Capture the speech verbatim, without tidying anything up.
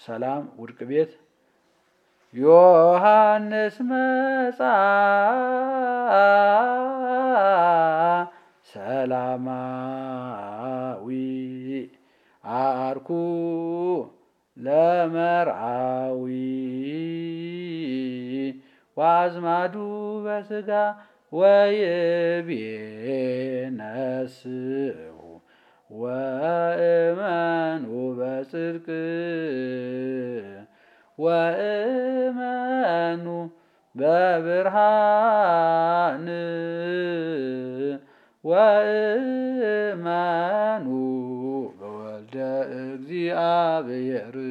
ሰላም ውድቅ ቤት ዮሐንስ መጻ ሰላማዊ አርኩ ለመርዓዊ ወአዝማዱ በስጋ ወይቤነስኡ ወእመኑ በጽድቅ ወእመኑ በብርሃን ወእመኑ በወልደ እግዚአብሔር